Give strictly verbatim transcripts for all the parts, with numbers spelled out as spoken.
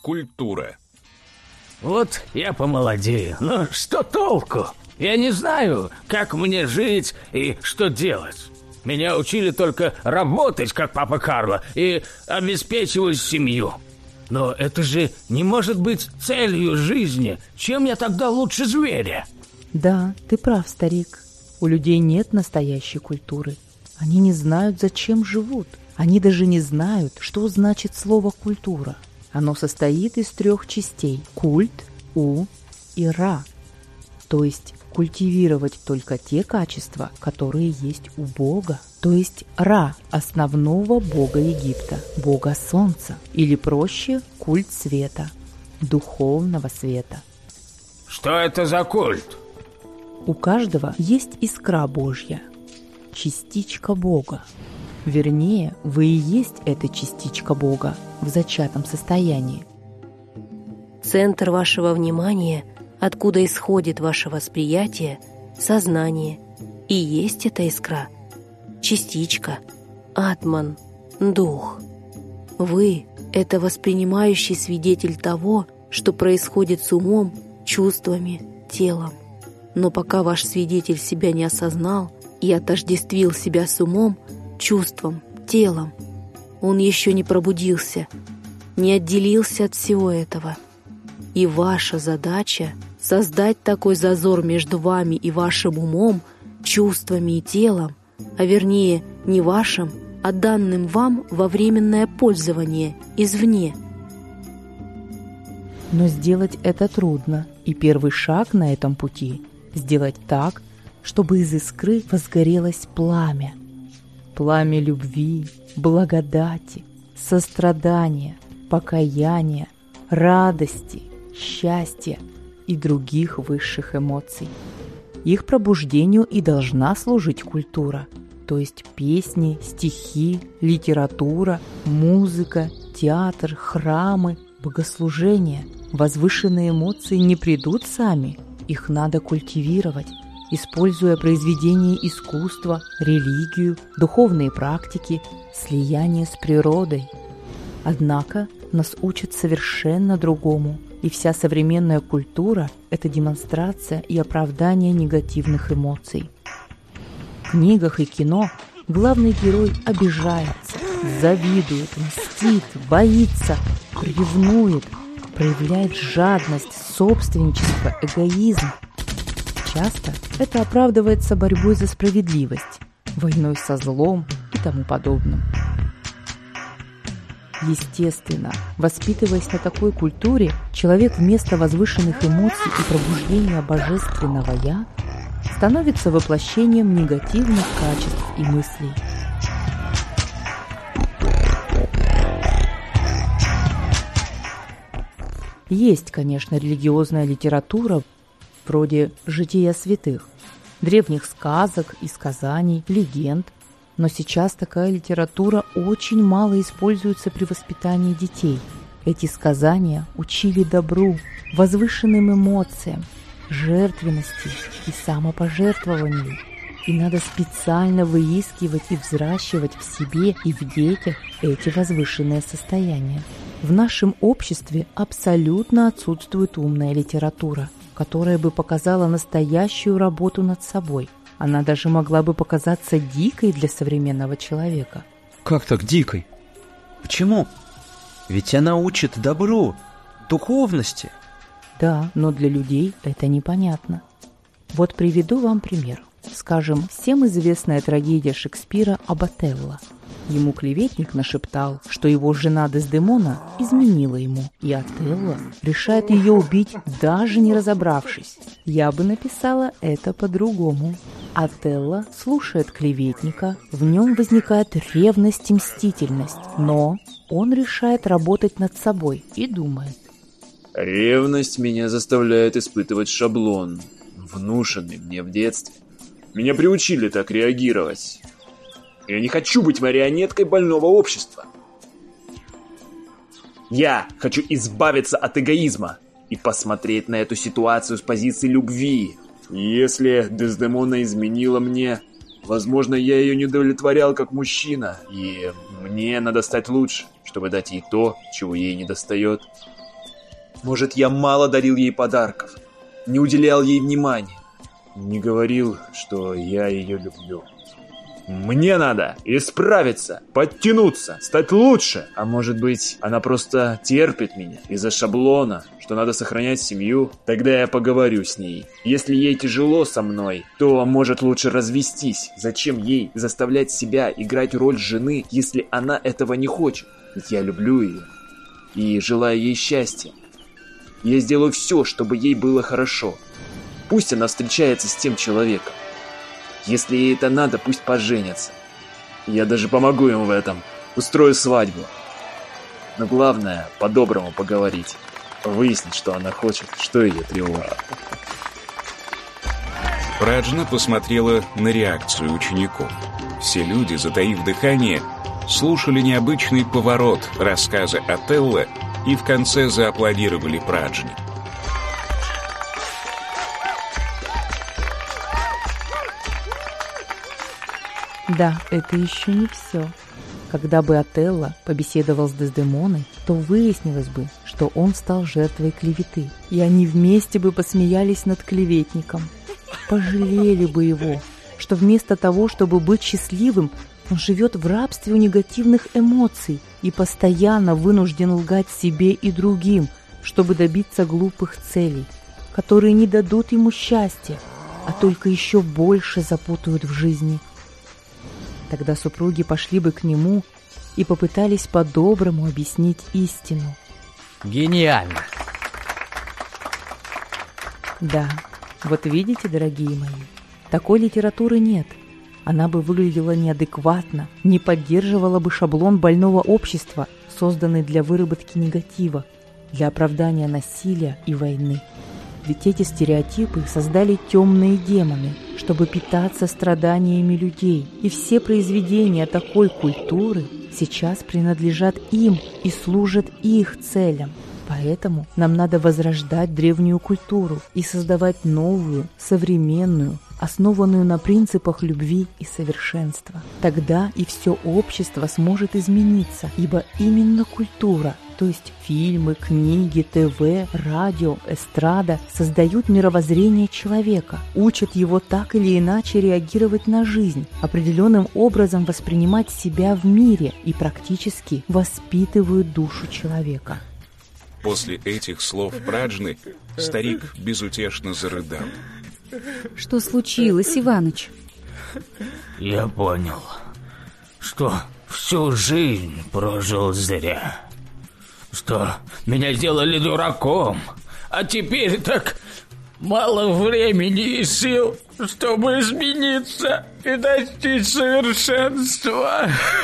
культура. Вот я помолодею, но что толку? Я не знаю, как мне жить и что делать. Меня учили только работать, как папа Карло, и обеспечивать семью. Но это же не может быть целью жизни. Чем я тогда лучше зверя? Да, ты прав, старик. У людей нет настоящей культуры. Они не знают, зачем живут. Они даже не знают, что значит слово «культура». Оно состоит из трех частей – культ, у и ра. То есть культивировать только те качества, которые есть у Бога. То есть Ра – основного бога Египта, бога солнца. Или проще – культ света, духовного света. Что это за культ? У каждого есть искра Божья, частичка Бога. Вернее, вы и есть эта частичка Бога в зачатом состоянии. Центр вашего внимания, откуда исходит ваше восприятие, сознание, и есть эта искра, частичка, атман, дух. Вы — это воспринимающий свидетель того, что происходит с умом, чувствами, телом. Но пока ваш свидетель себя не осознал и отождествил себя с умом, чувством, телом, он еще не пробудился, не отделился от всего этого. И ваша задача — создать такой зазор между вами и вашим умом, чувствами и телом, а вернее не вашим, а данным вам во временное пользование извне. Но сделать это трудно, и первый шаг на этом пути — сделать так, чтобы из искры возгорелось пламя. Пламя любви, благодати, сострадания, покаяния, радости, счастья и других высших эмоций. Их пробуждению и должна служить культура, то есть песни, стихи, литература, музыка, театр, храмы, богослужения. Возвышенные эмоции не придут сами, их надо культивировать, используя произведения искусства, религию, духовные практики, слияние с природой. Однако нас учат совершенно другому, и вся современная культура – это демонстрация и оправдание негативных эмоций. В книгах и кино главный герой обижается, завидует, мстит, боится, ревнует, проявляет жадность, собственничество, эгоизм. Часто это оправдывается борьбой за справедливость, войной со злом и тому подобным. Естественно, воспитываясь на такой культуре, человек вместо возвышенных эмоций и пробуждения божественного «я» становится воплощением негативных качеств и мыслей. Есть, конечно, религиозная литература, вроде «Жития святых», древних сказок и сказаний, легенд, но сейчас такая литература очень мало используется при воспитании детей. Эти сказания учили добру, возвышенным эмоциям, жертвенности и самопожертвованию. И надо специально выискивать и взращивать в себе и в детях эти возвышенные состояния. В нашем обществе абсолютно отсутствует умная литература, которая бы показала настоящую работу над собой. Она даже могла бы показаться дикой для современного человека. Как так дикой? Почему? Ведь она учит добру, духовности. Да, но для людей это непонятно. Вот приведу вам пример. Скажем, всем известная трагедия Шекспира об Отелло. Ему клеветник нашептал, что его жена Дездемона изменила ему, и Отелло решает ее убить, даже не разобравшись. Я бы написала это по-другому. Отелло слушает клеветника, в нем возникает ревность и мстительность, но он решает работать над собой и думает: ревность меня заставляет испытывать шаблон, внушенный мне в детстве. Меня приучили так реагировать. Я не хочу быть марионеткой больного общества. Я хочу избавиться от эгоизма и посмотреть на эту ситуацию с позиции любви. Если Дездемона изменила мне, возможно, я ее не удовлетворял как мужчина, и мне надо стать лучше, чтобы дать ей то, чего ей недостает. Может, я мало дарил ей подарков, не уделял ей внимания, не говорил, что я ее люблю. Мне надо исправиться, подтянуться, стать лучше. А может быть, она просто терпит меня из-за шаблона, что надо сохранять семью? Тогда я поговорю с ней. Если ей тяжело со мной, то может лучше развестись. Зачем ей заставлять себя играть роль жены, если она этого не хочет? Ведь я люблю ее и желаю ей счастья. Я сделаю все, чтобы ей было хорошо. Пусть она встречается с тем человеком. Если ей это надо, пусть поженятся. Я даже помогу им в этом. Устрою свадьбу. Но главное, по-доброму поговорить. Выяснить, что она хочет, что ее тревожит. Праджна посмотрела на реакцию учеников. Все люди, затаив дыхание, слушали необычный поворот рассказа Отелло и в конце зааплодировали Праджне. Да, это еще не все. Когда бы Отелло побеседовал с Дездемоной, то выяснилось бы, что он стал жертвой клеветы, и они вместе бы посмеялись над клеветником. Пожалели бы его, что вместо того, чтобы быть счастливым, он живет в рабстве у негативных эмоций и постоянно вынужден лгать себе и другим, чтобы добиться глупых целей, которые не дадут ему счастья, а только еще больше запутают в жизни. Тогда супруги пошли бы к нему и попытались по-доброму объяснить истину. Гениально! Да, вот видите, дорогие мои, такой литературы нет. Она бы выглядела неадекватно, не поддерживала бы шаблон больного общества, созданный для выработки негатива, для оправдания насилия и войны. Ведь эти стереотипы создали темные демоны, чтобы питаться страданиями людей. И все произведения такой культуры сейчас принадлежат им и служат их целям. Поэтому нам надо возрождать древнюю культуру и создавать новую, современную, основанную на принципах любви и совершенства. Тогда и все общество сможет измениться, ибо именно культура, то есть фильмы, книги, ТВ, радио, эстрада, создают мировоззрение человека, учат его так или иначе реагировать на жизнь, определенным образом воспринимать себя в мире и практически воспитывают душу человека. После этих слов Праджны старик безутешно зарыдал. Что случилось, Иваныч? Я понял, что всю жизнь прожил зря. Что меня сделали дураком, а теперь так мало времени и сил, чтобы измениться и достичь совершенства.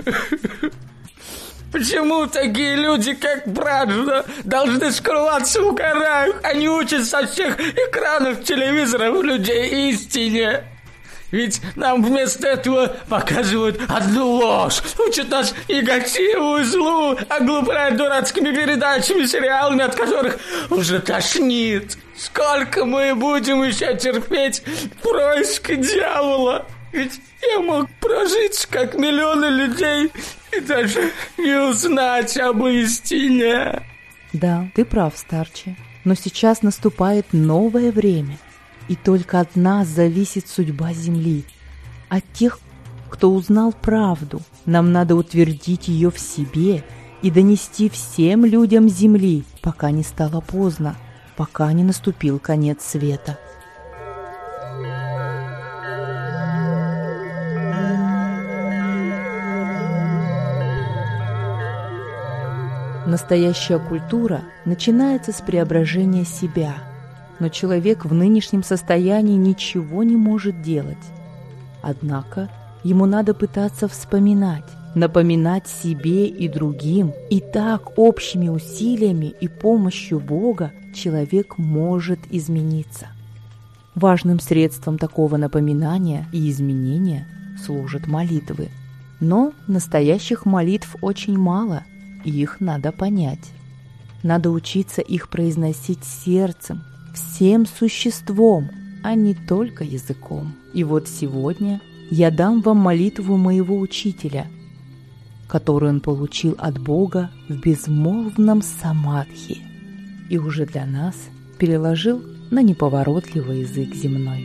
Почему такие люди, как Праджна, должны скрываться в горах, а не учат со всех экранов телевизоров людей истине? Ведь нам вместо этого показывают одну ложь, учат нас негативу и злу, оглупляют дурацкими передачами, сериалами, от которых уже тошнит. Сколько мы будем еще терпеть происки дьявола? Ведь я мог прожить, как миллионы людей, и даже не узнать об истине. Да, ты прав, старче, но сейчас наступает новое время. И только от нас зависит судьба Земли. От тех, кто узнал правду, нам надо утвердить ее в себе и донести всем людям Земли, пока не стало поздно, пока не наступил конец света. Настоящая культура начинается с преображения себя. Но человек в нынешнем состоянии ничего не может делать. Однако ему надо пытаться вспоминать, напоминать себе и другим, и так общими усилиями и помощью Бога человек может измениться. Важным средством такого напоминания и изменения служат молитвы. Но настоящих молитв очень мало, и их надо понять. Надо учиться их произносить сердцем, всем существом, а не только языком. И вот сегодня я дам вам молитву моего учителя, которую он получил от Бога в безмолвном самадхи. и уже для нас переложил на неповоротливый язык земной.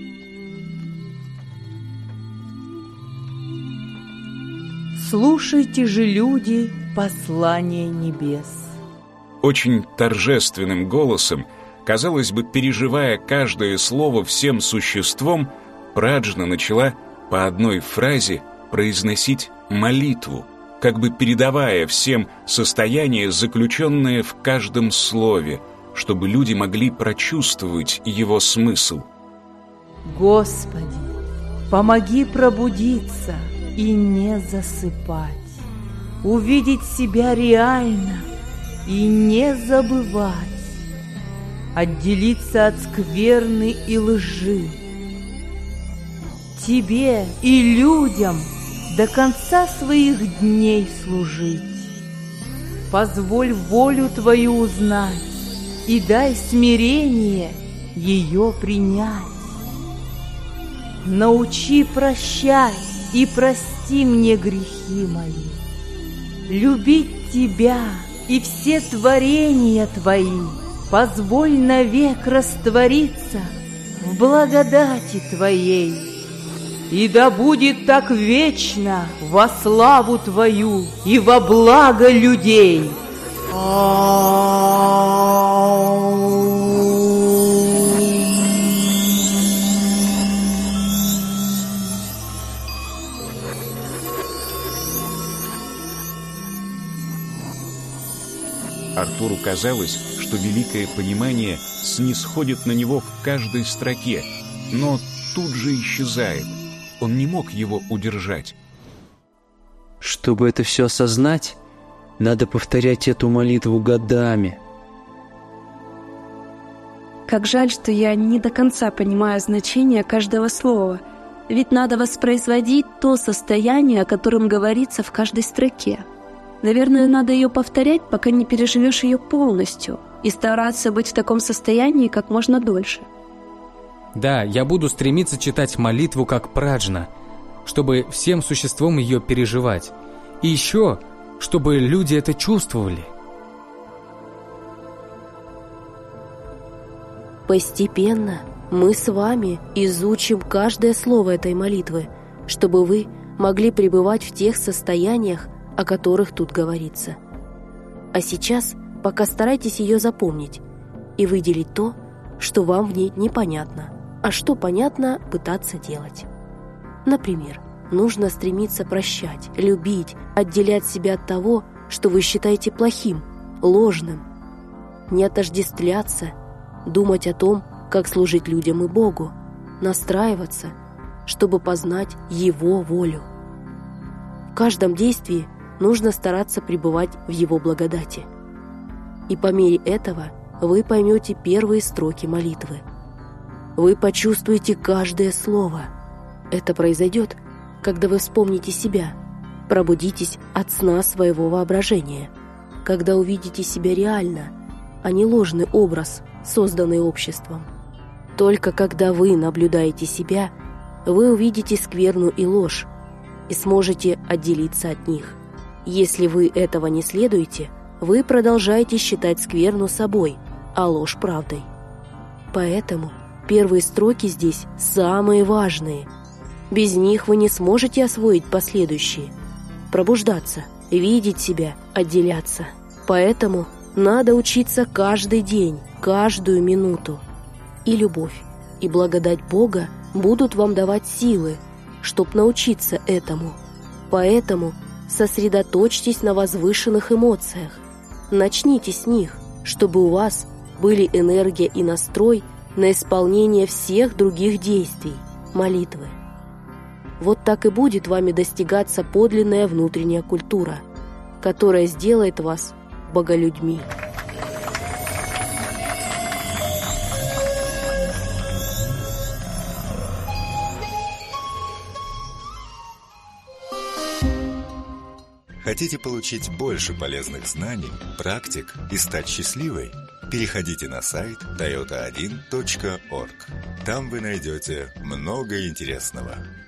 Слушайте же, люди, послание небес. Очень торжественным голосом, казалось бы, переживая каждое слово всем существом, Праджна начала по одной фразе произносить молитву, как бы передавая всем состояние, заключенное в каждом слове, чтобы люди могли прочувствовать его смысл. Господи, помоги пробудиться и не засыпать, увидеть себя реально и не забывать, отделиться от скверны и лжи, Тебе и людям до конца своих дней служить. Позволь волю Твою узнать и дай смирение ее принять. Научи прощать и прости мне грехи мои, любить Тебя и все творения Твои. Позволь навек раствориться в благодати Твоей. И да будет так вечно во славу Твою и во благо людей. Артуру казалось, что великое понимание снисходит на него в каждой строке, но тут же исчезает. Он не мог его удержать. Чтобы это все осознать, надо повторять эту молитву годами. Как жаль, что я не до конца понимаю значение каждого слова. Ведь надо воспроизводить то состояние, о котором говорится в каждой строке. Наверное, надо ее повторять, пока не переживешь ее полностью, и стараться быть в таком состоянии как можно дольше. Да, я буду стремиться читать молитву как Праджна, чтобы всем существом ее переживать. И еще, чтобы люди это чувствовали. Постепенно мы с вами изучим каждое слово этой молитвы, чтобы вы могли пребывать в тех состояниях, о которых тут говорится. А сейчас пока старайтесь ее запомнить и выделить то, что вам в ней непонятно, а что понятно, пытаться делать. Например, нужно стремиться прощать, любить, отделять себя от того, что вы считаете плохим, ложным, не отождествляться, думать о том, как служить людям и Богу, настраиваться, чтобы познать Его волю. В каждом действии нужно стараться пребывать в Его благодати. И по мере этого вы поймете первые строки молитвы. Вы почувствуете каждое слово. Это произойдет, когда вы вспомните себя, пробудитесь от сна своего воображения, когда увидите себя реально, а не ложный образ, созданный обществом. Только когда вы наблюдаете себя, вы увидите скверну и ложь и сможете отделиться от них. Если вы этого не следуете, вы продолжаете считать скверну собой, а ложь правдой. Поэтому первые строки здесь самые важные. Без них вы не сможете освоить последующие. Пробуждаться, видеть себя, отделяться. Поэтому надо учиться каждый день, каждую минуту. И любовь, и благодать Бога будут вам давать силы, чтоб научиться этому. Поэтому сосредоточьтесь на возвышенных эмоциях. Начните с них, чтобы у вас были энергия и настрой на исполнение всех других действий, молитвы. Вот так и будет вами достигаться подлинная внутренняя культура, которая сделает вас боголюдьми. Хотите получить больше полезных знаний, практик и стать счастливой? Переходите на сайт тойота один точка орг. Там вы найдете много интересного.